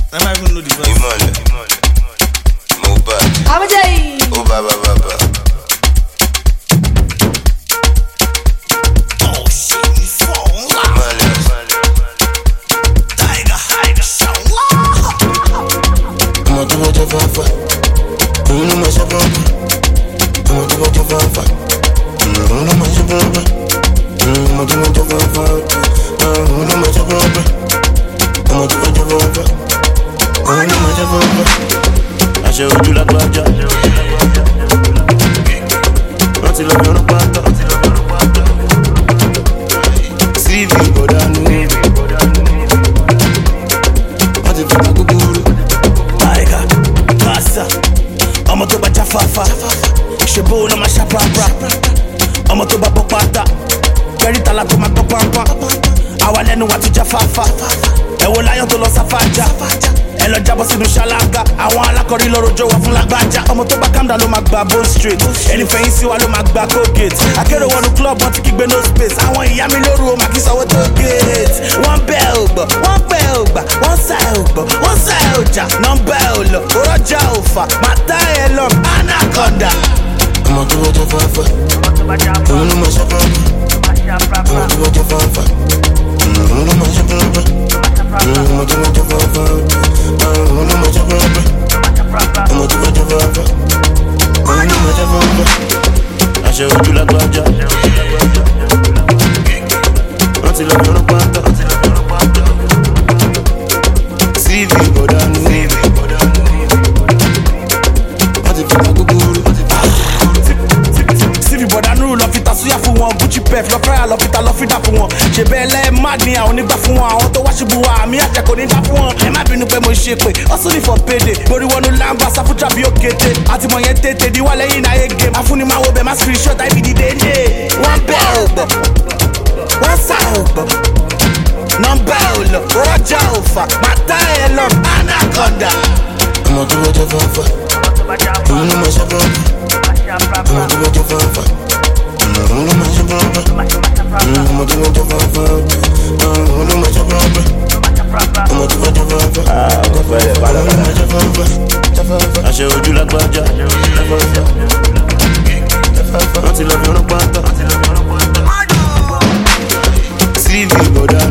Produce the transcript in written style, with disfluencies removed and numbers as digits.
I might even know the verse. Imole. Mobad. Abajay. Oh, baba. Oh shit, you fall loud. Tiger, so loud. I'm a do what you want. You know my shop. I'm a do what you want. You know my shop. I'm a do what you want. You know my shop. I'm a do what you want. You know my shop. I show you like Baja. Until I'm gonna part. CV Bodanu. Until I'm gonna go. Tiger, Massa. I'm a to ba jafafa. Shebo no ma shapapra. I'm a to ba popata. Very talako ma popampa. Awa lẹ́nu wa ti jafafa. Ẹ wo láyọ̀ tó lọ sáfàjà. Ẹ lọ jábọ́ sínú ṣáláńgá. Àwọn alákọ̀rí lọ́rọ̀ jọ wà fún lágbájá. Ọmọ tó bá calm down ló máa gba bone straight. Ẹni fẹ̀yìn sí wa ló máa gba Colgate. Akérò wọnú club wọn ti kígbe no space. Àwọn ìyá mi lóru o máa kí sanwó tó gate. Wọ́n bẹ́ ò gbọ́, wọ́n pẹ́ ò gbà, wọ́n sá ò gbọ́, wọ́n sá ò jà. Nọ́mbà ò lọ, òrọ́jà ò fà. Màtá ẹ̀ lọ, anaconda. I'm a do what you want. You know my shop. I'm a do what you want. You know my shop. I'm a do what you want. You know my shop. I'm a do what you want. You know my shop. I show you like Baja. Until I'm gonna part. CV Bodanu. Until I'm gonna go. Bodanu lọ fi tasuya fún wọn Gucci pef lọ fẹ́ra lọ fi ta lọ fi dà fún wọn ṣe bẹ́ẹ̀ lẹ́ mad ni àwọn onígbà fún wọn àwọn tó wá ṣubú wa àmì àjẹkò ní dá fún wọn ẹ má bínú pé mo ṣe pé ọsùn ní for payday borí wọnú lamba sáfújà bí ó kété àtìmọ̀ yẹn tètè di wà lẹ́yìn náà yé game afúnimáwo bẹ́ẹ̀ má screenshot àìbí dídé ní wọ́n bẹ́ ò gbọ́ wọ́n sá ò gbọ́ nọ́mbà ò lọ rọ́jà ò fà màtá ẹ̀ lọ anaconda. I'm a do what you want. You know my shop. I'm a do what you want. You know my shop. I'm a do what you want. You know my shop. I'm a do what you want. I show you like Baja. Until I'm gonna part. CV Bodanu.